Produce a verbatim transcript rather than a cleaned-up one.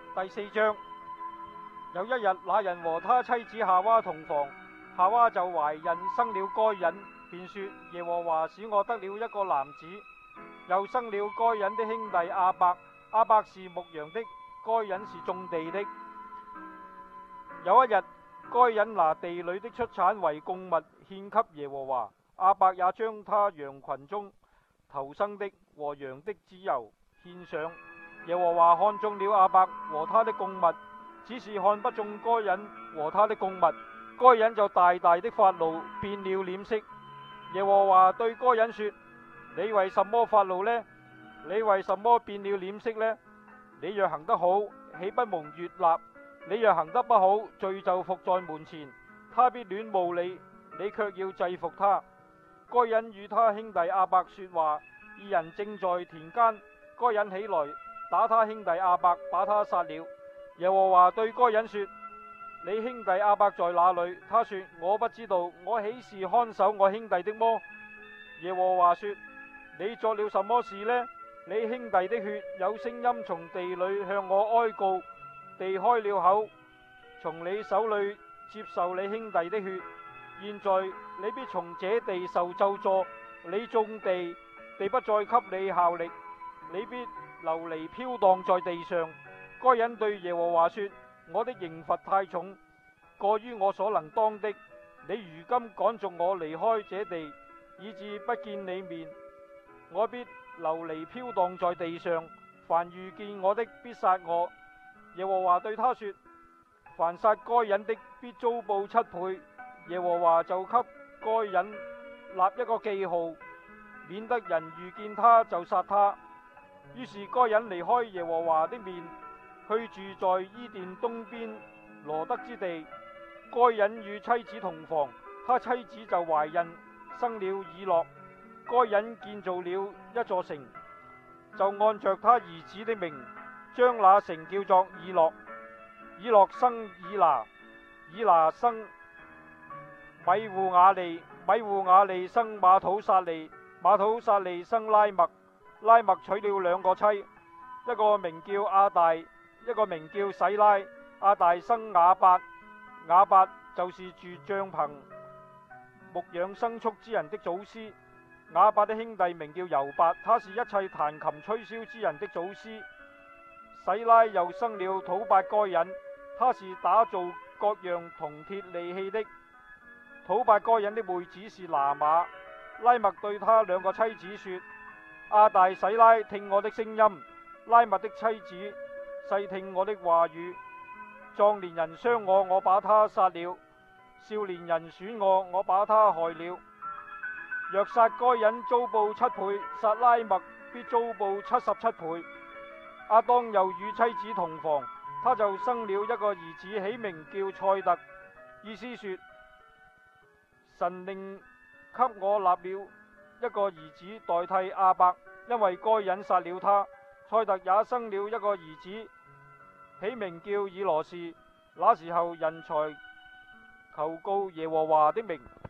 第四章。有一日，那人和他妻子夏娃同房，夏娃就懷孕生了該隱，便說：耶和華使我得了一個男子。又生了該隱的兄弟亞伯，亞伯是牧羊的，該隱是種地的。有一日，該隱拿地裏的出產為供物獻給耶和華，亞伯也將他羊群中頭生的和羊的脂油獻上。耶和華看中了亞伯和他的供物，只是看不中該隱和他的供物。該隱就大大的發怒，變了臉色。耶和華對該隱說：你為什麼發怒呢？你為什麼變了臉色呢？你若行得好，豈不蒙悅納？你若行得不好，罪就伏在門前，他必戀慕你，你卻要制服他。該隱與他兄弟亞伯說話，二人正在田間，該隱起來打他兄弟亞伯，把他殺了。耶和華對該隱說：你兄弟亞伯在哪裏？他說：我不知道，我豈是看守我兄弟的麼？耶和華說：你作了什麼事呢？你兄弟的血有聲音從地裏向我哀告，地開了口，從你手裏接受你兄弟的血。現在你必從這地受咒詛，你種地，地不再給你效力，你必流離飄蕩在地上。該隱對耶和華說：我的刑罰太重，過於我所能當的。你如今趕逐我離開這地，以致不見你面，我必流離飄蕩在地上，凡遇見我的必殺我。耶和華對他說：凡殺該隱的必遭報七倍。耶和華就給該隱立一個記號，免得人遇見他就殺他。於是該隱離開耶和華的面，去住在伊甸東邊羅得之地。該隱與妻子同房，他妻子就懷孕，生了以諾。該隱建造了一座城，就按着他兒子的名，將那城叫做以諾。以諾生以拿，以拿生米戶雅利，米戶雅利生馬土撒利，馬土撒利生拉麥，拉麥娶了兩個妻，一個名叫亞大，一個名叫洗拉。亞大生亞伯，亞伯就是住帳棚牧養牲畜之人的祖師。亞伯的兄弟名叫猶伯，他是一切彈琴吹簫之人的祖師。洗拉又生了土伯該隱，他是打造各樣銅鐵利器的。土伯該隱的妹子是拿瑪。拉麥對他兩個妻子說：亞大洗拉，聽我的聲音；拉麥的妻子細聽我的話語。壯年人傷我，我把他殺了；少年人損我，我把他害了。若殺該隱遭報七倍，殺拉麥必遭報七十七倍。亞當又與妻子同房，他就生了一個兒子，起名叫賽特，意思說神令給我立了一個兒子代替亞伯，因為該隱殺了他。賽特也生了一個兒子，起名叫以羅士。那時候人才求告耶和華的名。